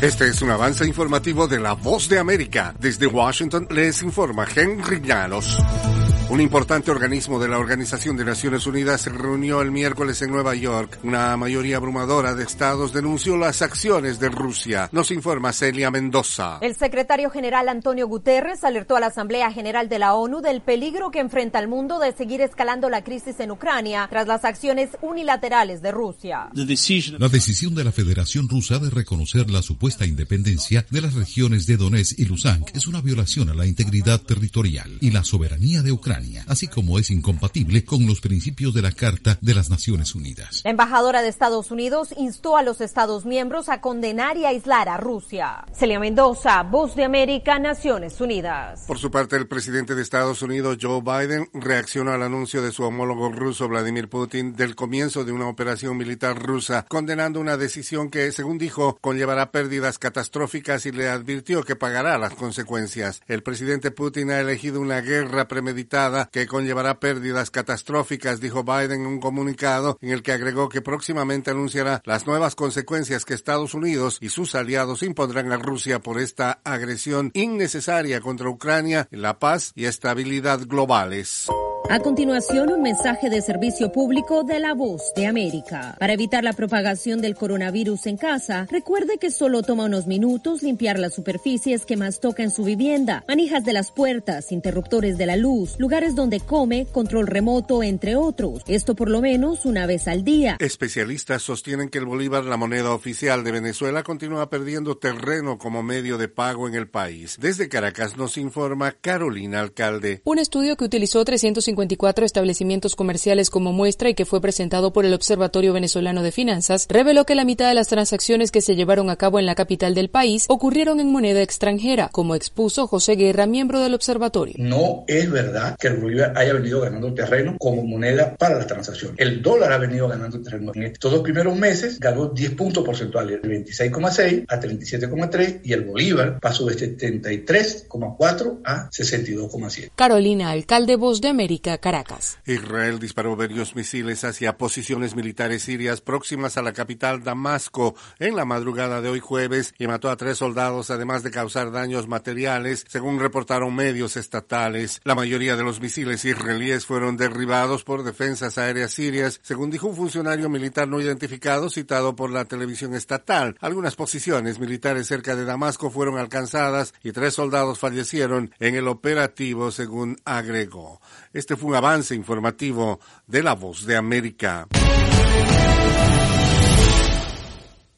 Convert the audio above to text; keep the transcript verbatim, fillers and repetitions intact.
Este es un avance informativo de La Voz de América. Desde Washington les informa Henry Llanos. Un importante organismo de la Organización de Naciones Unidas se reunió el miércoles en Nueva York. Una mayoría abrumadora de estados denunció las acciones de Rusia. Nos informa Celia Mendoza. El secretario general Antonio Guterres alertó a la Asamblea General de la ONU del peligro que enfrenta el mundo de seguir escalando la crisis en Ucrania tras las acciones unilaterales de Rusia. La decisión de la Federación Rusa de reconocer la supuesta independencia de las regiones de Donetsk y Luhansk es una violación a la integridad territorial y la soberanía de Ucrania, así como es incompatible con los principios de la Carta de las Naciones Unidas. La embajadora de Estados Unidos instó a los Estados miembros a condenar y aislar a Rusia. Celia Mendoza, Voz de América, Naciones Unidas. Por su parte, el presidente de Estados Unidos, Joe Biden, reaccionó al anuncio de su homólogo ruso, Vladimir Putin, del comienzo de una operación militar rusa, condenando una decisión que, según dijo, conllevará pérdidas catastróficas y le advirtió que pagará las consecuencias. El presidente Putin ha elegido una guerra premeditada que conllevará pérdidas catastróficas, dijo Biden en un comunicado en el que agregó que próximamente anunciará las nuevas consecuencias que Estados Unidos y sus aliados impondrán a Rusia por esta agresión innecesaria contra Ucrania, la paz y estabilidad globales. A continuación, un mensaje de servicio público de La Voz de América. Para evitar la propagación del coronavirus en casa, recuerde que solo toma unos minutos limpiar las superficies que más toca en su vivienda, manijas de las puertas, interruptores de la luz, lugares donde come, control remoto, entre otros. Esto por lo menos una vez al día. Especialistas sostienen que el bolívar, la moneda oficial de Venezuela, continúa perdiendo terreno como medio de pago en el país. Desde Caracas nos informa Carolina Alcalde. Un estudio que utilizó trescientos cincuenta y cuatro establecimientos comerciales como muestra y que fue presentado por el Observatorio Venezolano de Finanzas reveló que la mitad de las transacciones que se llevaron a cabo en la capital del país ocurrieron en moneda extranjera, como expuso José Guerra, miembro del observatorio. No es verdad que el bolívar haya venido ganando terreno como moneda para las transacciones. El dólar ha venido ganando terreno. En estos dos primeros meses ganó diez puntos porcentuales, de veintiséis coma seis a treinta y siete coma tres, y el bolívar pasó de setenta y tres coma cuatro a sesenta y dos coma siete. Carolina Alcalde, Voz de América, Caracas. Israel disparó varios misiles hacia posiciones militares sirias próximas a la capital Damasco en la madrugada de hoy jueves y mató a tres soldados, además de causar daños materiales, según reportaron medios estatales. La mayoría de los misiles israelíes fueron derribados por defensas aéreas sirias, según dijo un funcionario militar no identificado citado por la televisión estatal. Algunas posiciones militares cerca de Damasco fueron alcanzadas y tres soldados fallecieron en el operativo, según agregó. Este fue un avance informativo de La Voz de América.